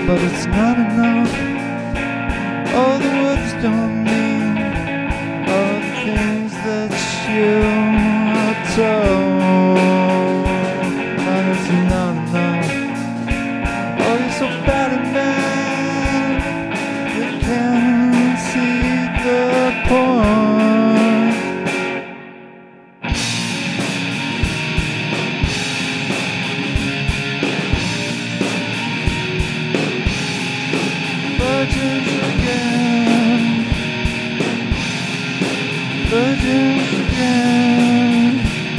but it's not enough. All the words don't mean all the things that you are told. And it's not enough. Oh, you're so bad at math, you can't see the point. Virgins again, virgins again.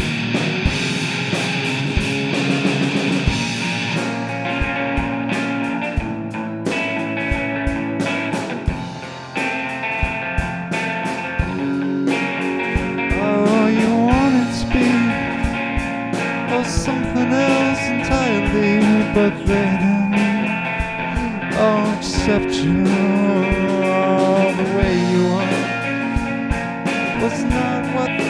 Oh, you wanted speed or something else entirely, but they didn't accept you all the way you are. Was not what they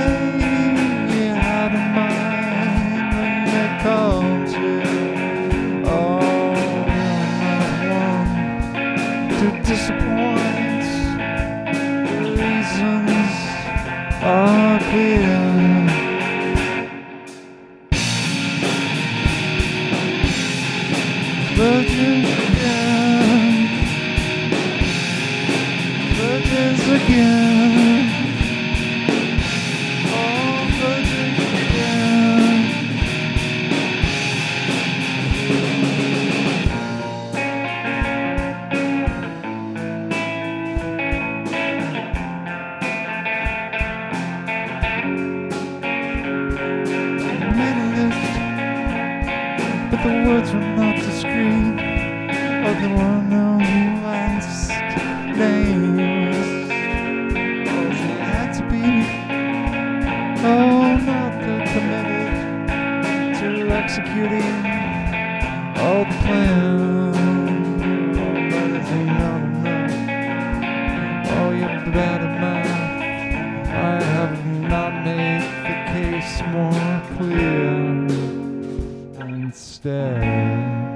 had in mind when they called you. Oh, not one to disappoint. The reasons are clear. Virgins again, virgins again, oh, virgins again. You made a list, but the words were not discreet. Oh, there were no last names. Oh, they had to be. Oh, not that committed to executing all the plans. Oh, but it's not enough. Oh, you're bad at math. I have not made the case more clear. Instead,